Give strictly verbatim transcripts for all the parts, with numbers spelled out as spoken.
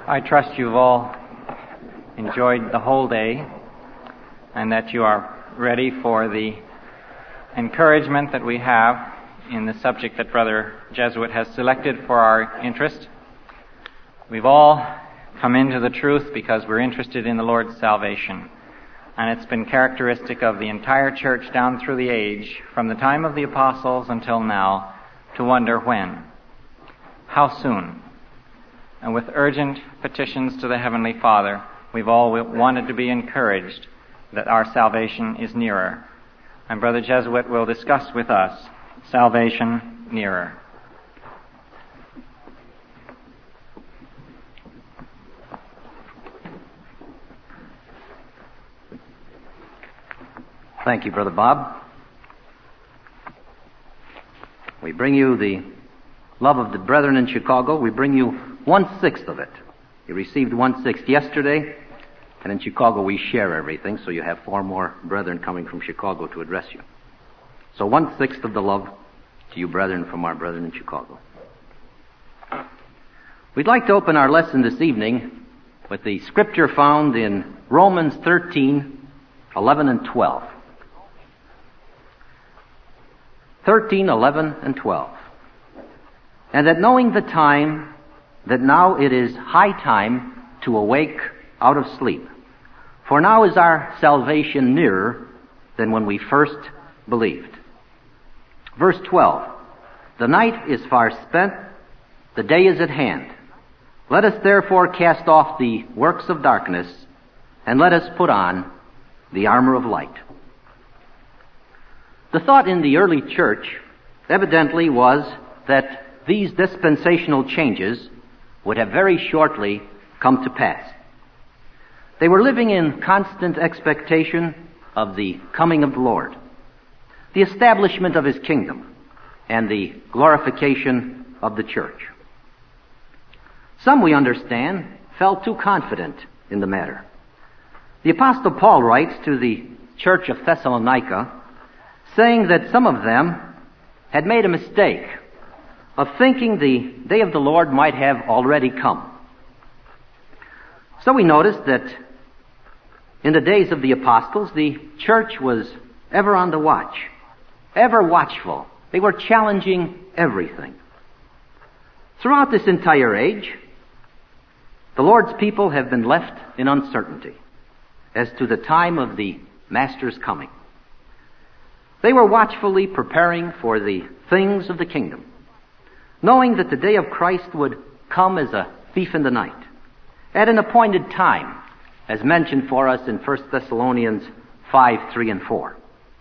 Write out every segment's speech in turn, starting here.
I trust you've all enjoyed the whole day and that you are ready for the encouragement that we have in the subject that Brother Jesuit has selected for our interest. We've all come into the truth because we're interested in the Lord's salvation. And it's been characteristic of the entire church down through the age, from the time of the apostles until now, to wonder when. How soon? And with urgent petitions to the Heavenly Father, we've all wanted to be encouraged that our salvation is nearer. And Brother Jesuit will discuss with us salvation nearer. Thank you, Brother Bob. We bring you the love of the brethren in Chicago. We bring you one-sixth of it. You received one-sixth yesterday, and in Chicago we share everything, so you have four more brethren coming from Chicago to address you. So one-sixth of the love to you brethren from our brethren in Chicago. We'd like to open our lesson this evening with the scripture found in Romans thirteen, eleven and twelve. thirteen, eleven, and twelve. And that knowing the time, that now it is high time to awake out of sleep. For now is our salvation nearer than when we first believed. Verse twelve. The night is far spent, the day is at hand. Let us therefore cast off the works of darkness, and let us put on the armor of light. The thought in the early church evidently was that these dispensational changes would have very shortly come to pass. They were living in constant expectation of the coming of the Lord, the establishment of His kingdom, and the glorification of the church. Some, we understand, felt too confident in the matter. The Apostle Paul writes to the church of Thessalonica, saying that some of them had made a mistake of thinking the day of the Lord might have already come. So we notice that in the days of the apostles, the church was ever on the watch, ever watchful. They were challenging everything. Throughout this entire age, the Lord's people have been left in uncertainty as to the time of the Master's coming. They were watchfully preparing for the things of the kingdom, knowing that the day of Christ would come as a thief in the night, at an appointed time, as mentioned for us in First Thessalonians five, three, and four.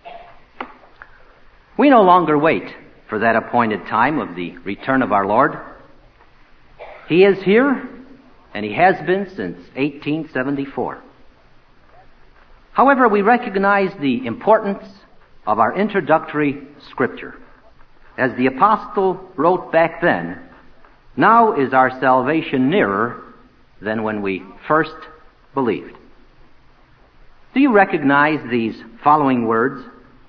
We no longer wait for that appointed time of the return of our Lord. He is here, and He has been since eighteen seventy-four. However, we recognize the importance of our introductory scripture. As the apostle wrote back then, now is our salvation nearer than when we first believed. Do you recognize these following words?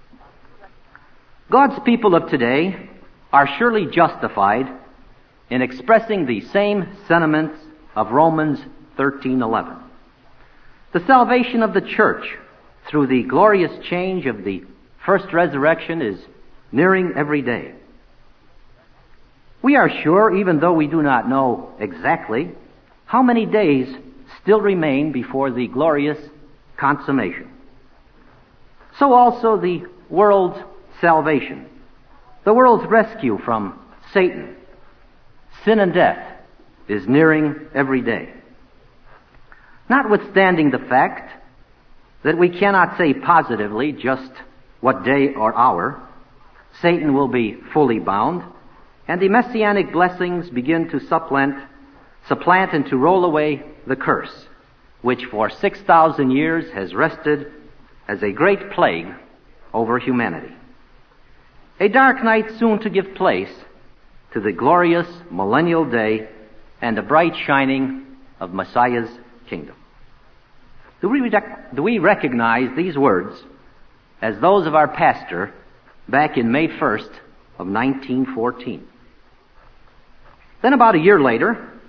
God's people of today are surely justified in expressing the same sentiments of Romans thirteen eleven. The salvation of the church through the glorious change of the first resurrection is nearing every day. We are sure, even though we do not know exactly, how many days still remain before the glorious consummation. So also the world's salvation, the world's rescue from Satan, sin and death, is nearing every day. Notwithstanding the fact that we cannot say positively just what day or hour Satan will be fully bound, and the messianic blessings begin to supplant, supplant and to roll away the curse, which for six thousand years has rested as a great plague over humanity. A dark night soon to give place to the glorious millennial day and the bright shining of Messiah's kingdom. Do we, rec- do we recognize these words as those of our pastor back in May first of nineteen fourteen? Then about a year later,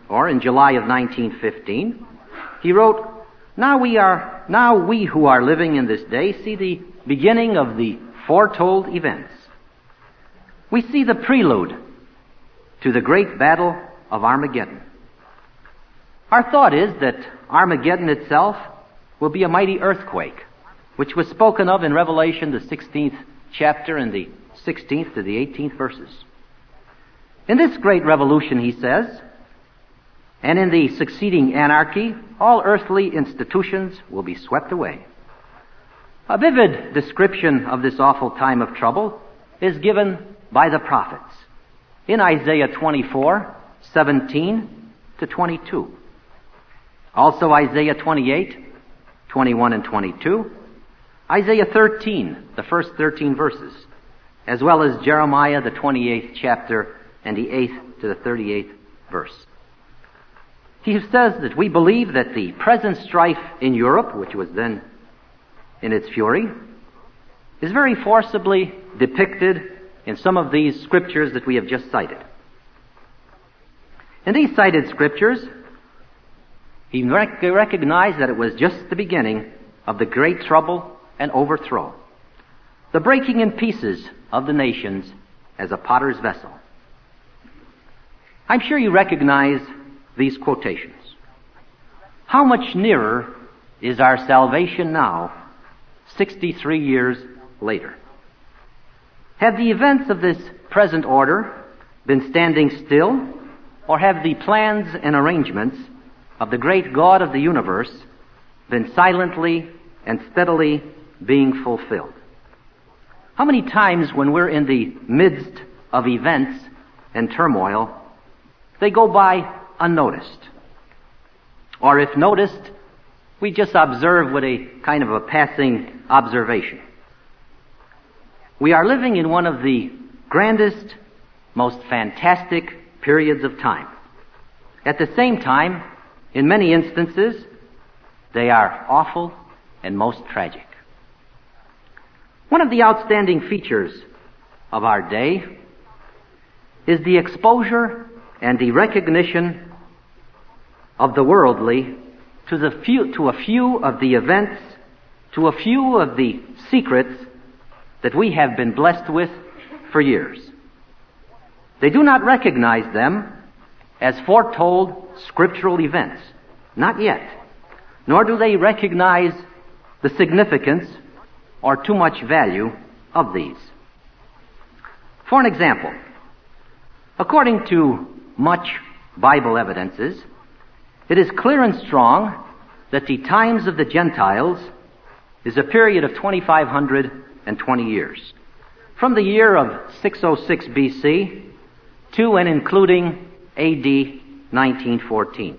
or in July of nineteen fifteen, he wrote, Now we are, now we who are living in this day see the beginning of the foretold events. We see the prelude to the great battle of Armageddon. Our thought is that Armageddon itself will be a mighty earthquake, which was spoken of in Revelation, the sixteenth chapter, and the sixteenth to the eighteenth verses. In this great revolution, he says, and in the succeeding anarchy, all earthly institutions will be swept away. A vivid description of this awful time of trouble is given by the prophets in Isaiah twenty-four, seventeen to twenty-two. Also Isaiah twenty-eight, twenty-one and twenty-two, Isaiah thirteen, the first thirteen verses, as well as Jeremiah, the twenty-eighth chapter, and the eighth to the thirty-eighth verse. He says that we believe that the present strife in Europe, which was then in its fury, is very forcibly depicted in some of these scriptures that we have just cited. In these cited scriptures, he rec- recognized that it was just the beginning of the great trouble and overthrow, the breaking in pieces of the nations as a potter's vessel. I'm sure you recognize these quotations. How much nearer is our salvation now, sixty-three years later? Have the events of this present order been standing still, or have the plans and arrangements of the great God of the universe been silently and steadily being fulfilled? How many times when we're in the midst of events and turmoil, they go by unnoticed? Or if noticed, we just observe with a kind of a passing observation. We are living in one of the grandest, most fantastic periods of time. At the same time, in many instances, they are awful and most tragic. One of the outstanding features of our day is the exposure and the recognition of the worldly to the few, to a few of the events, to a few of the secrets that we have been blessed with for years. They do not recognize them as foretold scriptural events, not yet, nor do they recognize the significance or too much value of these. For an example, according to much Bible evidences, it is clear and strong that the times of the Gentiles is a period of twenty-five hundred twenty years, from the year of six oh six B C to and including A D nineteen fourteen.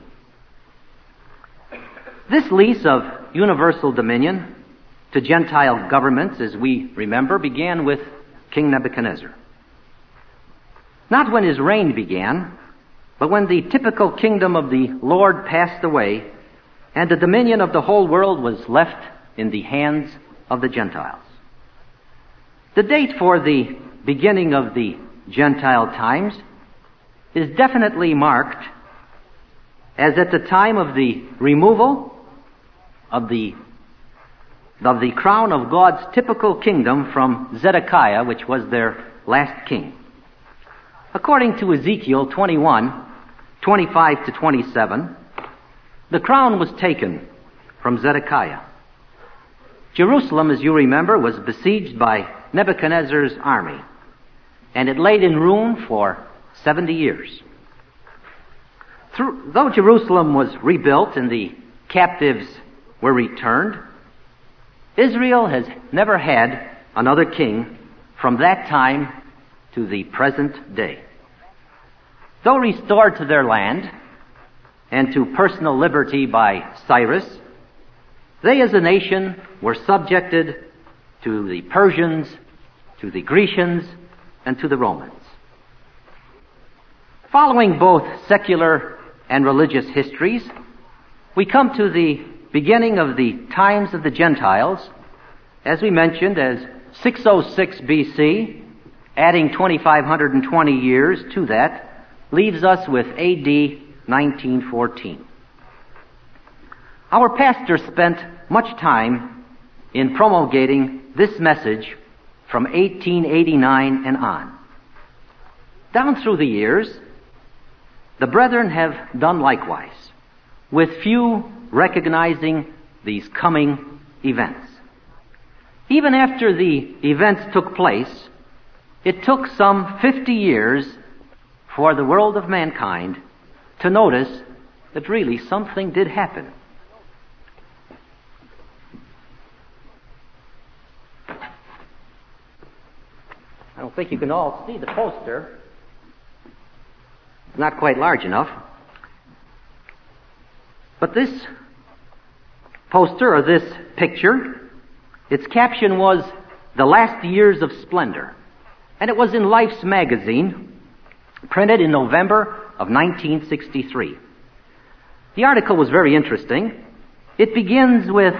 This lease of universal dominion to Gentile governments, as we remember, began with King Nebuchadnezzar. Not when his reign began, but when the typical kingdom of the Lord passed away and the dominion of the whole world was left in the hands of the Gentiles. The date for the beginning of the Gentile times is definitely marked as at the time of the removal of the of the crown of God's typical kingdom from Zedekiah, which was their last king. According to Ezekiel twenty-one, twenty-five to twenty-seven, the crown was taken from Zedekiah. Jerusalem, as you remember, was besieged by Nebuchadnezzar's army, and it laid in ruin for seventy years. Through, though Jerusalem was rebuilt and the captives were returned, Israel has never had another king from that time to the present day. Though restored to their land and to personal liberty by Cyrus, they as a nation were subjected to the Persians, to the Grecians, and to the Romans. Following both secular and religious histories, we come to the beginning of the times of the Gentiles, as we mentioned, as six oh six B C, adding twenty-five hundred twenty years to that, leaves us with A D nineteen fourteen. Our pastor spent much time in promulgating this message from eighteen eighty-nine and on. Down through the years, the brethren have done likewise, with few recognizing these coming events. Even after the events took place, it took some fifty years for the world of mankind to notice that really something did happen. I don't think you can all see the poster. It's not quite large enough. But this poster, or this picture, its caption was "The Last Years of Splendor." And it was in Life's magazine, printed in November of nineteen sixty-three. The article was very interesting. It begins with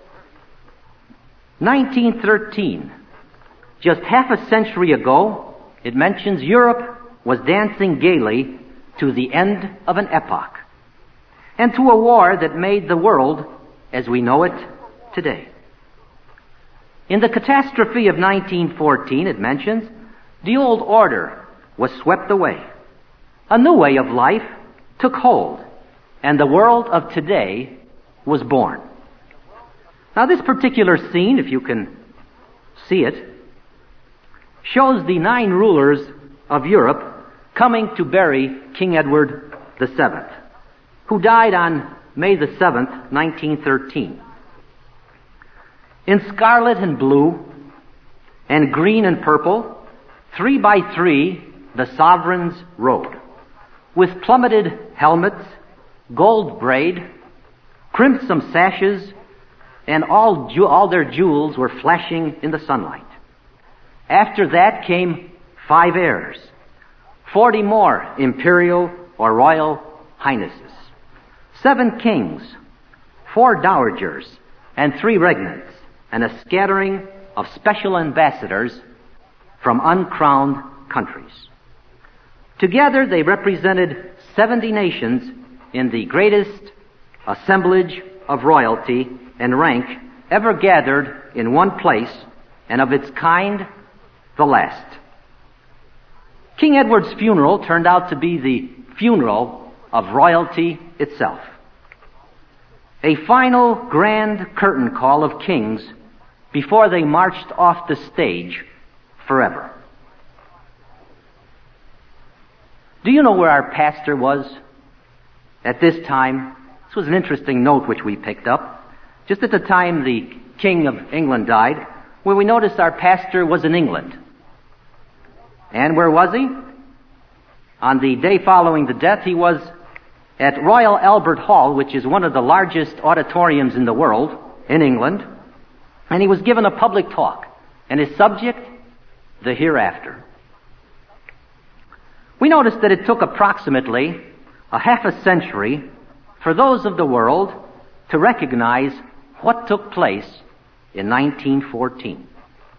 nineteen thirteen. Just half a century ago, it mentions Europe was dancing gaily to the end of an epoch, and to a war that made the world as we know it today. In the catastrophe of nineteen fourteen, it mentions, the old order was swept away. A new way of life took hold, and the world of today was born. Now, this particular scene, if you can see it, shows the nine rulers of Europe coming to bury King Edward the Seventh, who died on May the seventh, nineteen thirteen. In scarlet and blue, and green and purple, three by three, the sovereigns rode, with plummeted helmets, gold braid, crimson sashes, and all, ju- all their jewels were flashing in the sunlight. After that came five heirs, forty more imperial or royal highnesses, seven kings, four dowagers, and three regnants, and a scattering of special ambassadors from uncrowned countries. Together they represented seventy nations in the greatest assemblage of royalty and rank ever gathered in one place, and of its kind, the last. King Edward's funeral turned out to be the funeral of royalty itself. A final grand curtain call of kings before they marched off the stage forever. Do you know where our pastor was at this time? This was an interesting note which we picked up. Just at the time the King of England died, where we noticed our pastor was in England. And where was he? On the day following the death, he was at Royal Albert Hall, which is one of the largest auditoriums in the world, in England, and he was given a public talk, and his subject, the hereafter. We noticed that it took approximately a half a century for those of the world to recognize what took place in nineteen fourteen.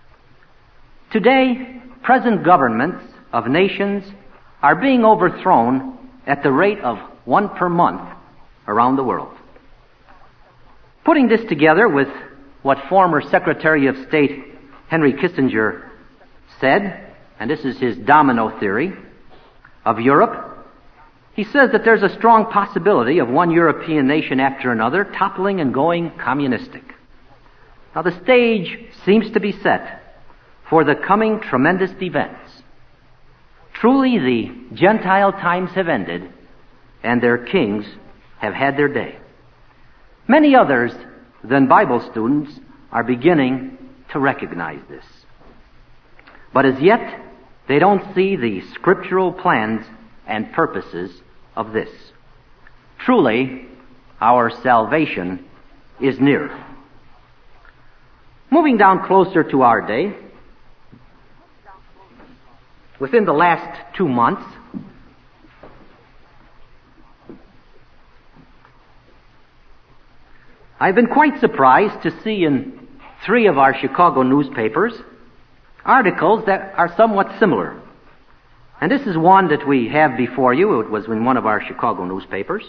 Today, present governments of nations are being overthrown at the rate of one per month around the world. Putting this together with what former Secretary of State Henry Kissinger said, and this is his domino theory of Europe, he says that there's a strong possibility of one European nation after another toppling and going communistic. Now the stage seems to be set for the coming tremendous events. Truly the Gentile times have ended, and their kings have had their day. Many others than Bible students are beginning to recognize this. But as yet, they don't see the scriptural plans and purposes of this. Truly, our salvation is near. Moving down closer to our day, within the last two months, I've been quite surprised to see in three of our Chicago newspapers articles that are somewhat similar. And this is one that we have before you. It was in one of our Chicago newspapers.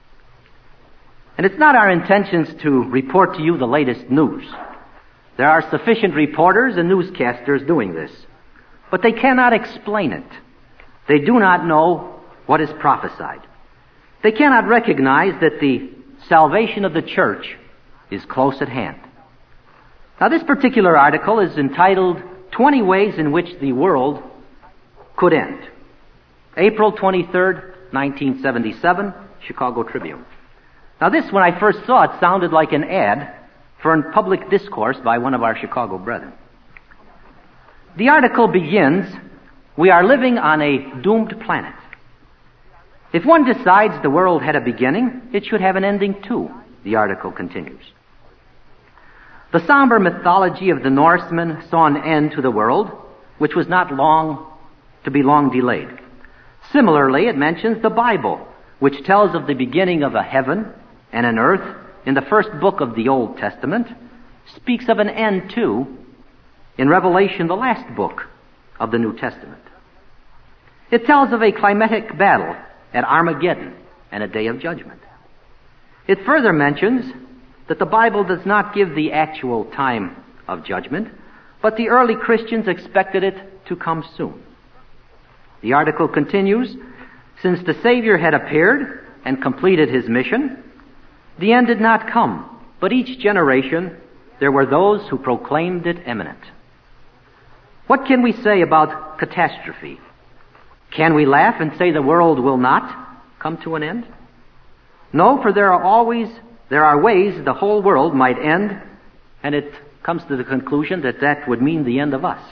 And it's not our intentions to report to you the latest news. There are sufficient reporters and newscasters doing this. But they cannot explain it. They do not know what is prophesied. They cannot recognize that the salvation of the church is close at hand. Now, this particular article is entitled twenty Ways in Which the World Could End. April twenty-third, nineteen seventy-seven, Chicago Tribune. Now, this, when I first saw it, sounded like an ad for a public discourse by one of our Chicago brethren. The article begins, "We are living on a doomed planet. If one decides the world had a beginning, it should have an ending too," the article continues. The somber mythology of the Norsemen saw an end to the world, which was not long to be long delayed. Similarly, it mentions the Bible, which tells of the beginning of a heaven and an earth in the first book of the Old Testament, speaks of an end too in Revelation, the last book of the New Testament. It tells of a climatic battle at Armageddon and a day of judgment. It further mentions that the Bible does not give the actual time of judgment, but the early Christians expected it to come soon. The article continues, "Since the Savior had appeared and completed his mission, the end did not come, but each generation there were those who proclaimed it imminent." What can we say about catastrophe? Can we laugh and say the world will not come to an end? No, for there are always, there are ways the whole world might end, and it comes to the conclusion that that would mean the end of us.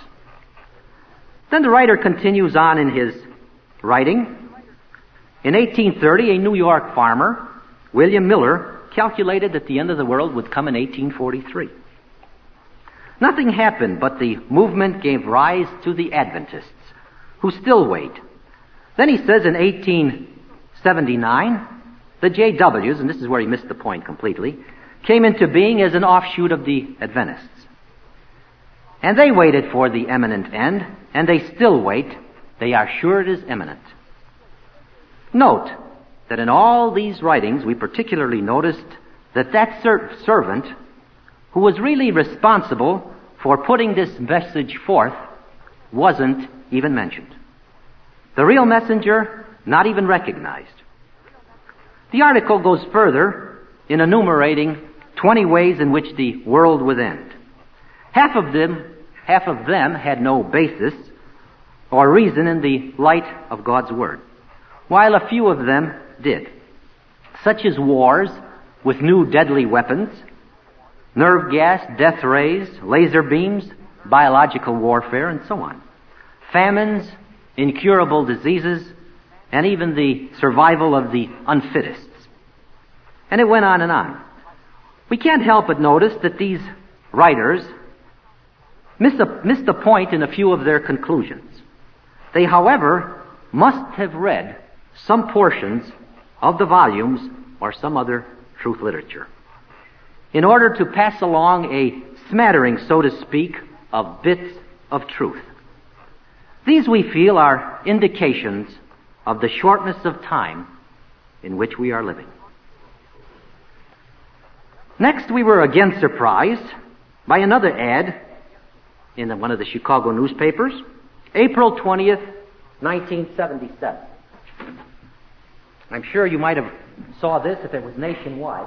Then the writer continues on in his writing. In eighteen thirty, a New York farmer, William Miller, calculated that the end of the world would come in eighteen forty-three. Nothing happened, but the movement gave rise to the Adventists, who still wait. Then he says in eighteen seventy-nine, the J Ws, and this is where he missed the point completely, came into being as an offshoot of the Adventists. And they waited for the imminent end, and they still wait. They are sure it is imminent. Note that in all these writings, we particularly noticed that that ser- servant who was really responsible for putting this message forth wasn't even mentioned. The real messenger, not even recognized. The article goes further in enumerating twenty ways in which the world would end. Half of them, half of them had no basis or reason in the light of God's Word, while a few of them did, such as wars with new deadly weapons, nerve gas, death rays, laser beams, biological warfare, and so on, famines, incurable diseases, and even the survival of the unfittest. And it went on and on. We can't help but notice that these writers miss a, missed the point in a few of their conclusions. They, however, must have read some portions of the volumes or some other truth literature in order to pass along a smattering, so to speak, of bits of truth. These, we feel, are indications of the shortness of time in which we are living. Next, we were again surprised by another ad in one of the Chicago newspapers, April twentieth, nineteen seventy-seven. I'm sure you might have saw this if it was nationwide.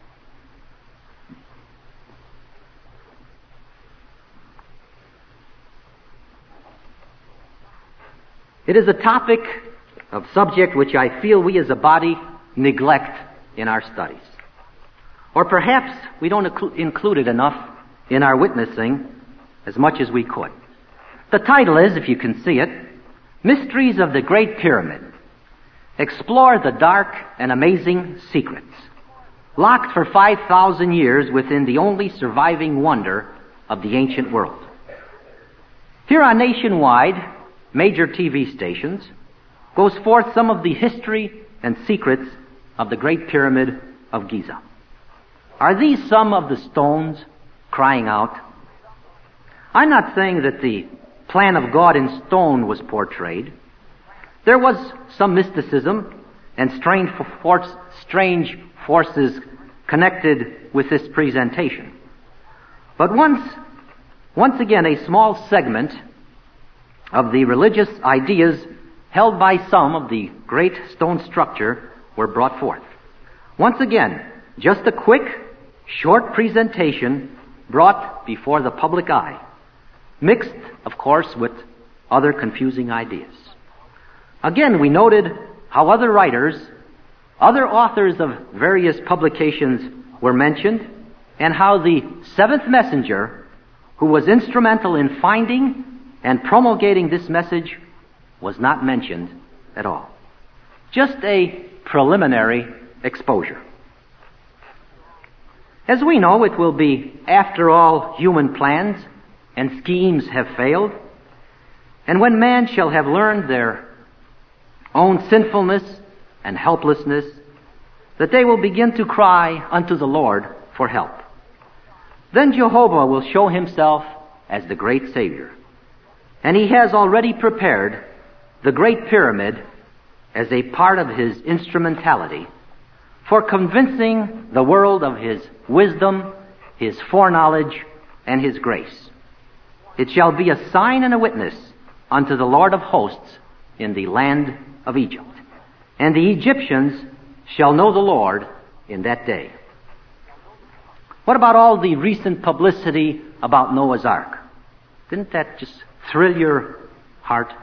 It is a topic of subject which I feel we as a body neglect in our studies. Or perhaps we don't inclu- include it enough in our witnessing as much as we could. The title is, if you can see it, Mysteries of the Great Pyramid. Explore the dark and amazing secrets, locked for five thousand years within the only surviving wonder of the ancient world. Here on Nationwide, major T V stations, goes forth some of the history and secrets of the Great Pyramid of Giza. Are these some of the stones crying out? I'm not saying that the plan of God in stone was portrayed, There was some mysticism and strange, force, strange forces connected with this presentation. But once, once again, a small segment of the religious ideas held by some of the great stone structure were brought forth. Once again, just a quick, short presentation brought before the public eye, mixed, of course, with other confusing ideas. Again, we noted how other writers, other authors of various publications were mentioned, and how the seventh messenger, who was instrumental in finding and promulgating this message, was not mentioned at all. Just a preliminary exposure. As we know, it will be, after all human plans and schemes have failed, and when man shall have learned their own sinfulness and helplessness, that they will begin to cry unto the Lord for help. Then Jehovah will show himself as the great Savior. And he has already prepared the Great Pyramid as a part of his instrumentality for convincing the world of his wisdom, his foreknowledge, and his grace. It shall be a sign and a witness unto the Lord of hosts in the land of Egypt. And the Egyptians shall know the Lord in that day. What about all the recent publicity about Noah's Ark? Didn't that just thrill your heart?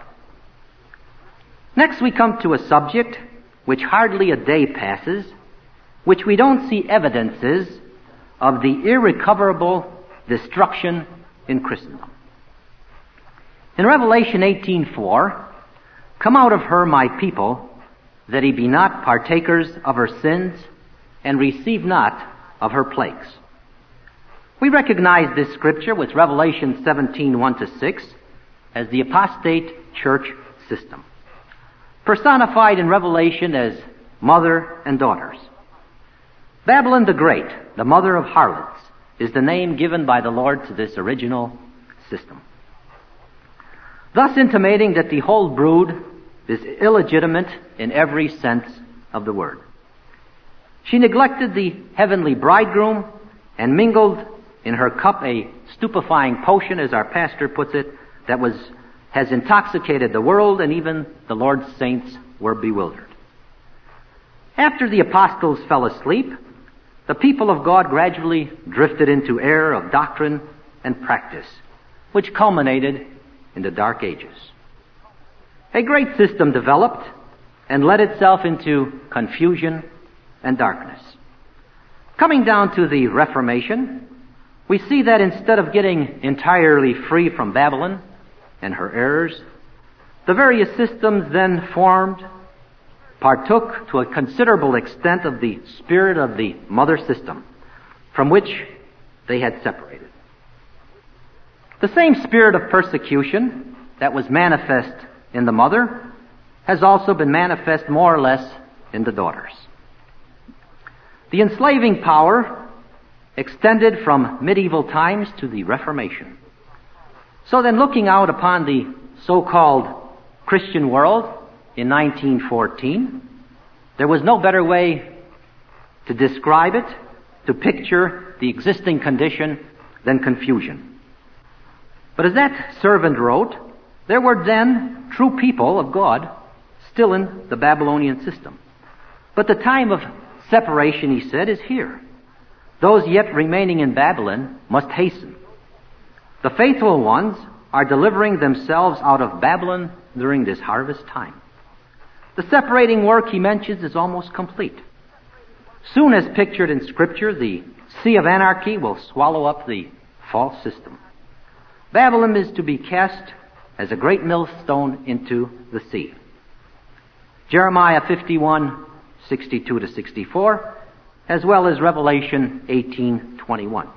Next we come to a subject which hardly a day passes, which we don't see evidences of the irrecoverable destruction in Christendom. In Revelation eighteen four, come out of her, my people, that ye be not partakers of her sins, and receive not of her plagues. We recognize this scripture with Revelation seventeen, one to six as the apostate church system, personified in Revelation as mother and daughters. Babylon the Great, the mother of harlots, is the name given by the Lord to this original system, thus intimating that the whole brood is illegitimate in every sense of the word. She neglected the heavenly bridegroom and mingled in her cup a stupefying potion, as our pastor puts it, that was has intoxicated the world, and even the Lord's saints were bewildered. After the apostles fell asleep, the people of God gradually drifted into error of doctrine and practice, which culminated in the Dark Ages. A great system developed and led itself into confusion and darkness. Coming down to the Reformation, we see that instead of getting entirely free from Babylon and her errors, the various systems then formed partook to a considerable extent of the spirit of the mother system, from which they had separated. The same spirit of persecution that was manifest in the mother has also been manifest more or less in the daughters. The enslaving power extended from medieval times to the Reformation. So then, looking out upon the so-called Christian world in nineteen fourteen, there was no better way to describe it, to picture the existing condition, than confusion. But as that servant wrote, there were then true people of God still in the Babylonian system. But the time of separation, he said, is here. Those yet remaining in Babylon must hasten. The faithful ones are delivering themselves out of Babylon during this harvest time. The separating work, he mentions, is almost complete. Soon as pictured in Scripture, the sea of anarchy will swallow up the false system. Babylon is to be cast as a great millstone into the sea. Jeremiah fifty-one, sixty-two to sixty-four, as well as Revelation eighteen, twenty-one.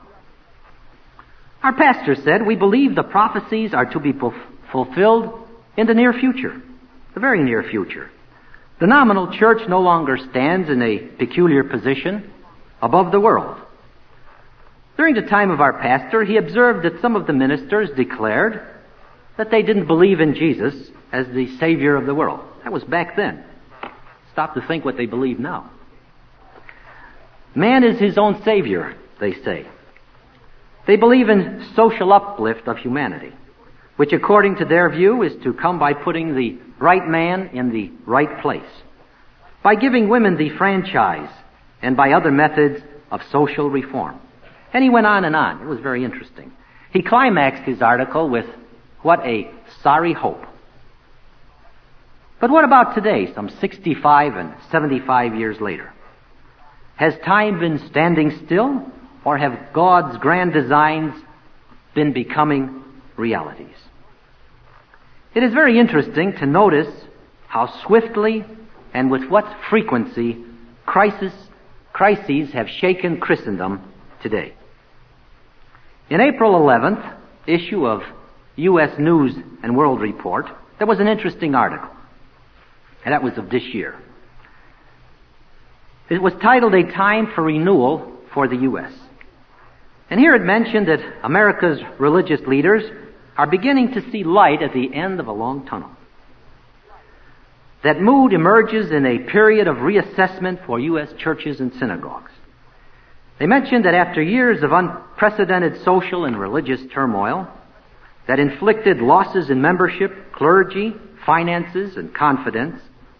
Our pastor said, we believe the prophecies are to be fulfilled in the near future, the very near future. The nominal church no longer stands in a peculiar position above the world. During the time of our pastor, he observed that some of the ministers declared that they didn't believe in Jesus as the Savior of the world. That was back then. Stop to think what they believe now. Man is his own savior, they say. They believe in social uplift of humanity, which according to their view is to come by putting the right man in the right place, by giving women the franchise, and by other methods of social reform. And he went on and on. It was very interesting. He climaxed his article with, "What a sorry hope." But what about today, some sixty-five and seventy-five years later? Has time been standing still, or have God's grand designs been becoming realities? It is very interesting to notice how swiftly and with what frequency crisis, crises have shaken Christendom today. In April eleventh issue of U S News and World Report, there was an interesting article, and that was of this year. It was titled "A Time for Renewal for the U S" And here it mentioned that America's religious leaders are beginning to see light at the end of a long tunnel. That mood emerges in a period of reassessment for U S churches and synagogues. They mentioned that after years of unprecedented social and religious turmoil that inflicted losses in membership, clergy, finances, and confidence,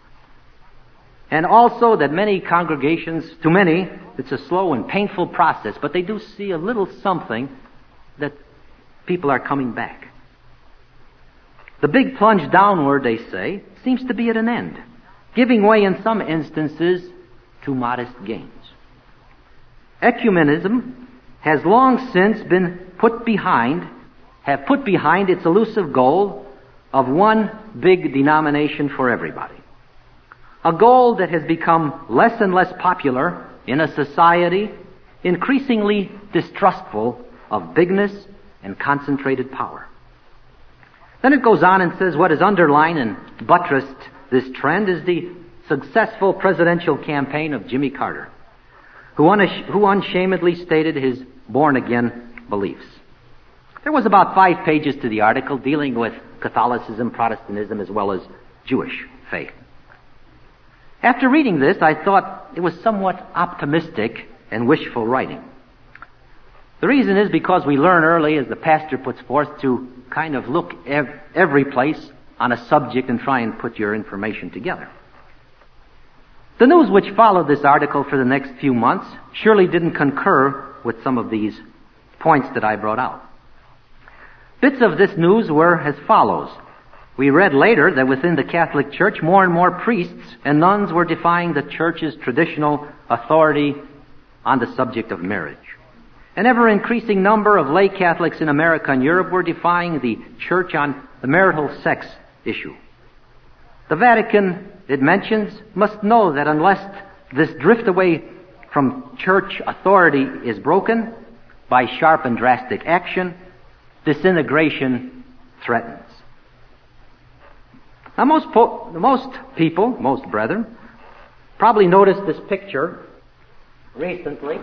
and also that many congregations, to many, it's a slow and painful process, but they do see a little something that people are coming back. The big plunge downward, they say, seems to be at an end, giving way in some instances to modest gains. Ecumenism has long since been put behind, have put behind its elusive goal of one big denomination for everybody. A goal that has become less and less popular in a society increasingly distrustful of bigness and concentrated power. Then it goes on and says what has underlined and buttressed this trend is the successful presidential campaign of Jimmy Carter, who, unash- who unshamedly stated his born-again beliefs. There was about five pages to the article dealing with Catholicism, Protestantism, as well as Jewish faith. After reading this, I thought it was somewhat optimistic and wishful writing. The reason is because we learn early, as the pastor puts forth, to kind of look ev- every place on a subject and try and put your information together. The news which followed this article for the next few months surely didn't concur with some of these points that I brought out. Bits of this news were as follows. We read later that within the Catholic Church, more and more priests and nuns were defying the Church's traditional authority on the subject of marriage. An ever-increasing number of lay Catholics in America and Europe were defying the Church on the marital sex issue. The Vatican, it mentions, must know that unless this drift away from Church authority is broken by sharp and drastic action, disintegration threatens. Now, most po- most people, most brethren, probably noticed this picture recently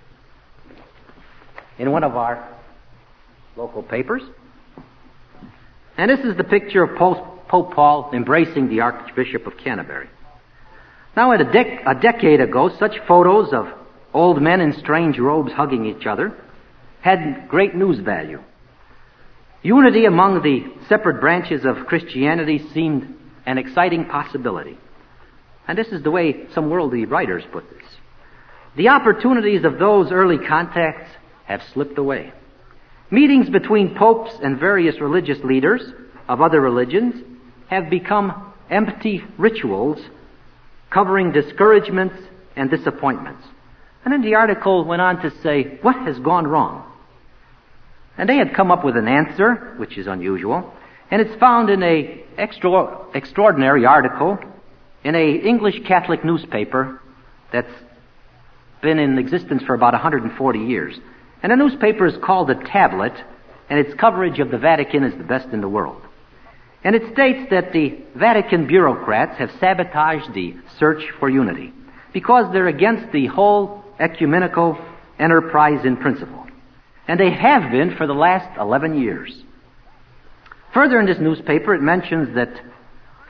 in one of our local papers. And this is the picture of Pope, Pope Paul embracing the Archbishop of Canterbury. Now, at a, dec- a decade ago, such photos of old men in strange robes hugging each other had great news value. Unity among the separate branches of Christianity seemed an exciting possibility. And this is the way some worldly writers put this. The opportunities of those early contacts have slipped away. Meetings between popes and various religious leaders of other religions have become empty rituals covering discouragements and disappointments. And then the article went on to say, what has gone wrong? And they had come up with an answer, which is unusual, and it's found in a extra, extraordinary article in a English Catholic newspaper that's been in existence for about one hundred forty years. And the newspaper is called The Tablet, and its coverage of the Vatican is the best in the world. And it states that the Vatican bureaucrats have sabotaged the search for unity because they're against the whole ecumenical enterprise in principle. And they have been for the last eleven years. Further in this newspaper, it mentions that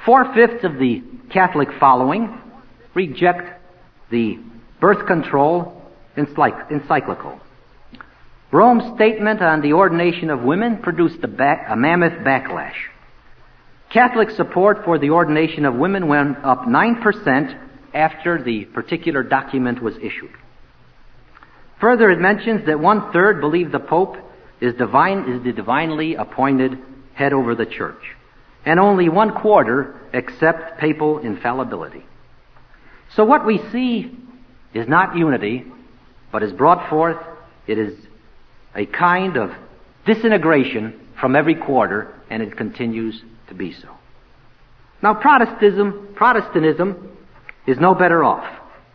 Four-fifths of the Catholic following reject the birth control encyclical. Rome's statement on the ordination of women produced a, back, a mammoth backlash. Catholic support for the ordination of women went up nine percent after the particular document was issued. Further, it mentions that one-third believe the Pope is divine, is the divinely appointed head over the Church, and only one-quarter accept papal infallibility. So what we see is not unity, but is brought forth, it is a kind of disintegration from every quarter, and it continues to be so. Now, Protestantism, Protestantism is no better off.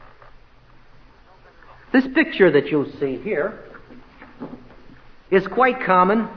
This picture that you'll see here is quite common,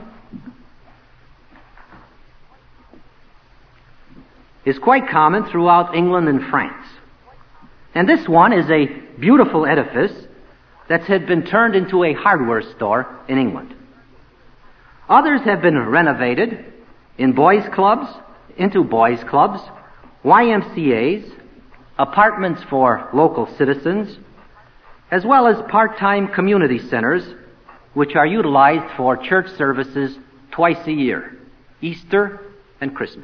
is quite common throughout England and France. And this one is a beautiful edifice that had been turned into a hardware store in England. Others have been renovated in boys' clubs, into boys' clubs, Y M C As, apartments for local citizens, as well as part-time community centers, which are utilized for church services twice a year, Easter and Christmas.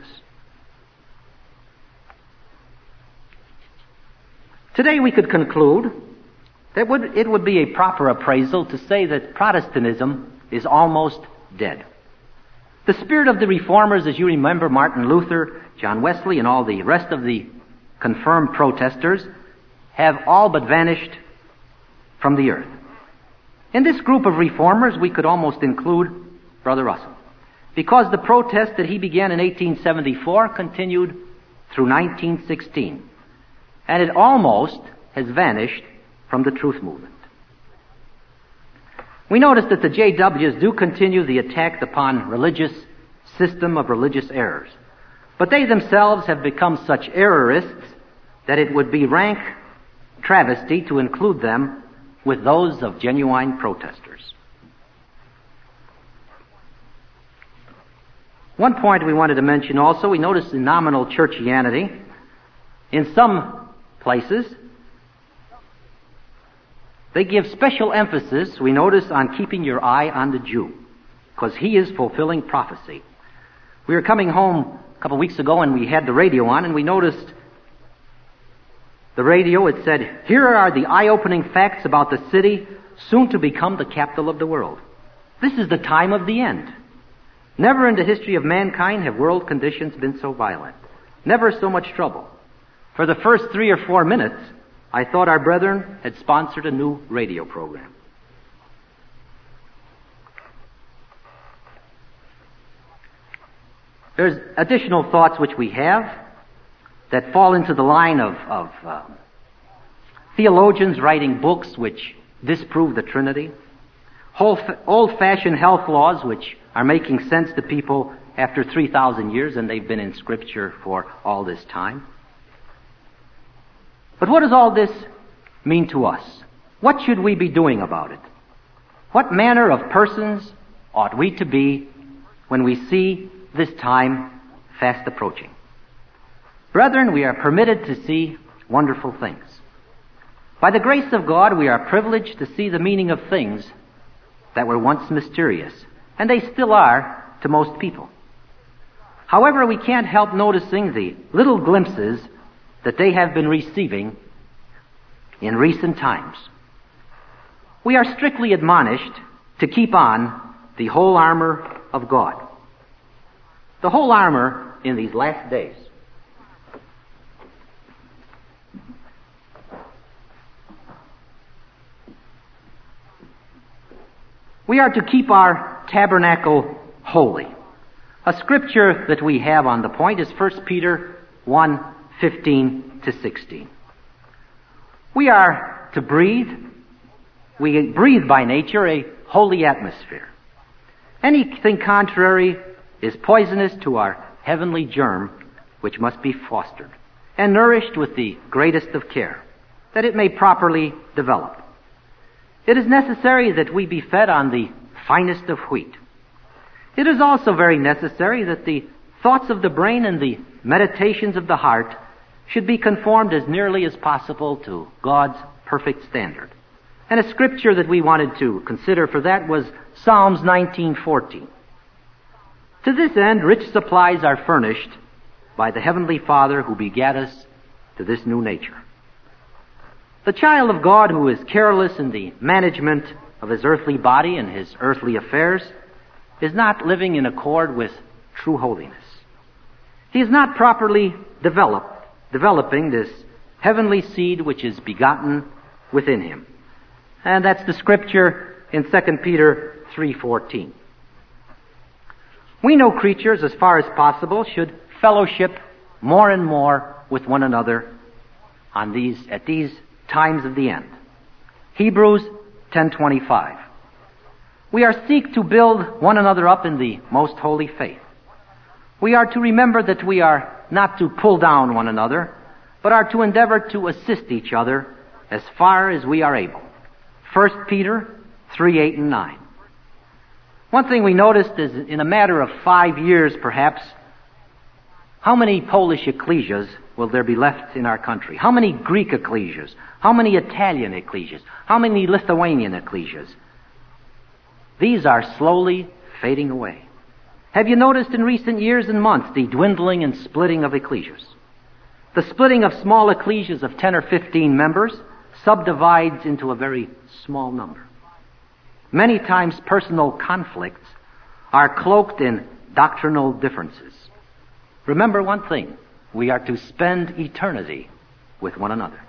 Today we could conclude that would, it would be a proper appraisal to say that Protestantism is almost dead. The spirit of the Reformers, as you remember, Martin Luther, John Wesley, and all the rest of the confirmed protesters, have all but vanished from the earth. In this group of Reformers, we could almost include Brother Russell, because the protest that he began in eighteen seventy-four continued through nineteen sixteen. And it almost has vanished from the truth movement. We notice that the J Ws do continue the attack upon religious system of religious errors. But they themselves have become such errorists that it would be rank travesty to include them with those of genuine protesters. One point we wanted to mention also, we notice in nominal churchianity, in some places, they give special emphasis, we notice, on keeping your eye on the Jew, because he is fulfilling prophecy. We were coming home a couple of weeks ago and we had the radio on, and we noticed the radio, it said, "Here are the eye-opening facts about the city soon to become the capital of the world." This is the time of the end. Never in the history of mankind have world conditions been so violent. Never so much trouble. For the first three or four minutes, I thought our brethren had sponsored a new radio program. There's additional thoughts which we have that fall into the line of, of uh, theologians writing books which disprove the Trinity, whole, old-fashioned health laws which are making sense to people after three thousand years, and they've been in Scripture for all this time. But what does all this mean to us? What should we be doing about it? What manner of persons ought we to be when we see this time fast approaching? Brethren, we are permitted to see wonderful things. By the grace of God, we are privileged to see the meaning of things that were once mysterious, and they still are to most people. However, we can't help noticing the little glimpses that they have been receiving in recent times. We are strictly admonished to keep on the whole armor of God. The whole armor in these last days. We are to keep our tabernacle holy. A scripture that we have on the point is First Peter one, fifteen to sixteen. We are to breathe, we breathe by nature a holy atmosphere. Anything contrary is poisonous to our heavenly germ, which must be fostered and nourished with the greatest of care, that it may properly develop. It is necessary that we be fed on the finest of wheat. It is also very necessary that the thoughts of the brain and the meditations of the heart should be conformed as nearly as possible to God's perfect standard. And a scripture that we wanted to consider for that was Psalms nineteen fourteen. To this end, rich supplies are furnished by the Heavenly Father who begat us to this new nature. The child of God who is careless in the management of his earthly body and his earthly affairs is not living in accord with true holiness. He is not properly developed, developing this heavenly seed which is begotten within him. And that's the scripture in Second Peter three fourteen. We know creatures, as far as possible, should fellowship more and more with one another on these at these times of the end. Hebrews ten twenty-five. We are seek to build one another up in the most holy faith. We are to remember that we are not to pull down one another, but are to endeavor to assist each other as far as we are able. First Peter three eight and nine. One thing we noticed is in a matter of five years perhaps, how many Polish ecclesias will there be left in our country? How many Greek ecclesias? How many Italian ecclesias? How many Lithuanian ecclesias? These are slowly fading away. Have you noticed in recent years and months the dwindling and splitting of ecclesias? The splitting of small ecclesias of ten or fifteen members subdivides into a very small number. Many times personal conflicts are cloaked in doctrinal differences. Remember one thing, we are to spend eternity with one another.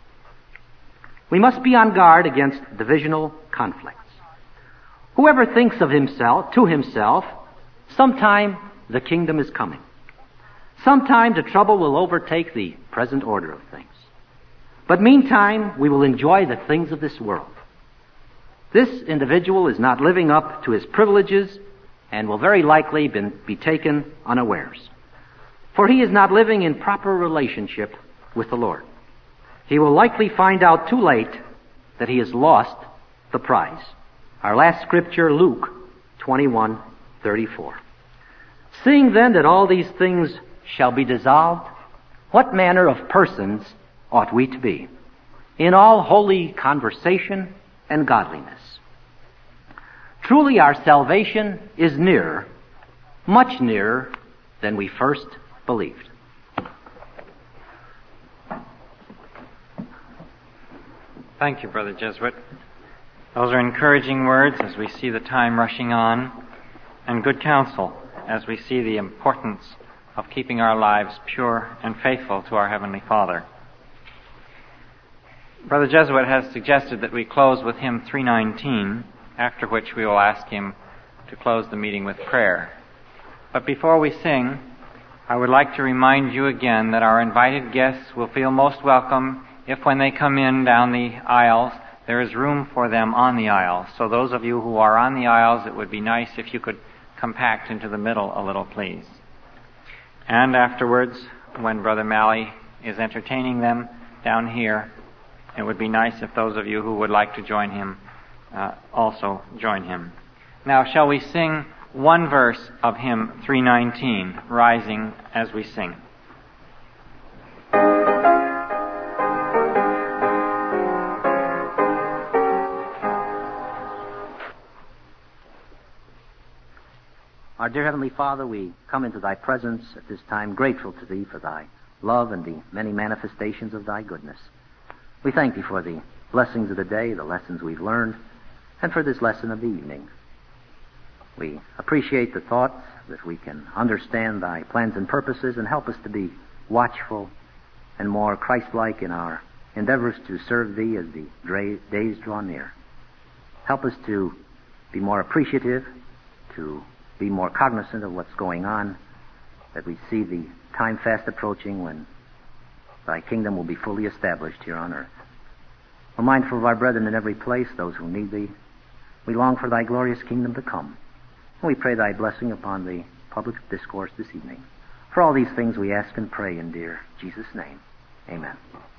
We must be on guard against divisional conflicts. Whoever thinks of himself, to himself, sometime the kingdom is coming. Sometime the trouble will overtake the present order of things. But meantime, we will enjoy the things of this world. This individual is not living up to his privileges and will very likely be taken unawares. For he is not living in proper relationship with the Lord. He will likely find out too late that he has lost the prize. Our last scripture, Luke twenty-one thirty-four. Seeing then that all these things shall be dissolved, what manner of persons ought we to be? In all holy conversation and godliness. Truly our salvation is nearer, much nearer than we first believed. Thank you, Brother Jesuit. Those are encouraging words as we see the time rushing on, and good counsel as we see the importance of keeping our lives pure and faithful to our Heavenly Father. Brother Jesuit has suggested that we close with hymn three nineteen, after which we will ask him to close the meeting with prayer. But before we sing, I would like to remind you again that our invited guests will feel most welcome if when they come in down the aisles, there is room for them on the aisles. So those of you who are on the aisles, it would be nice if you could compact into the middle a little, please. And afterwards, when Brother Malley is entertaining them down here, it would be nice if those of you who would like to join him uh, also join him. Now, shall we sing one verse of hymn three nineteen, rising as we sing? Our dear Heavenly Father, we come into Thy presence at this time grateful to Thee for Thy love and the many manifestations of Thy goodness. We thank Thee for the blessings of the day, the lessons we've learned, and for this lesson of the evening. We appreciate the thought that we can understand Thy plans and purposes and help us to be watchful and more Christ-like in our endeavors to serve Thee as the days draw near. Help us to be more appreciative, to be more cognizant of what's going on, that we see the time fast approaching when Thy kingdom will be fully established here on earth. We're mindful of our brethren in every place, those who need Thee. We long for Thy glorious kingdom to come. And we pray Thy blessing upon the public discourse this evening. For all these things we ask and pray in dear Jesus' name. Amen.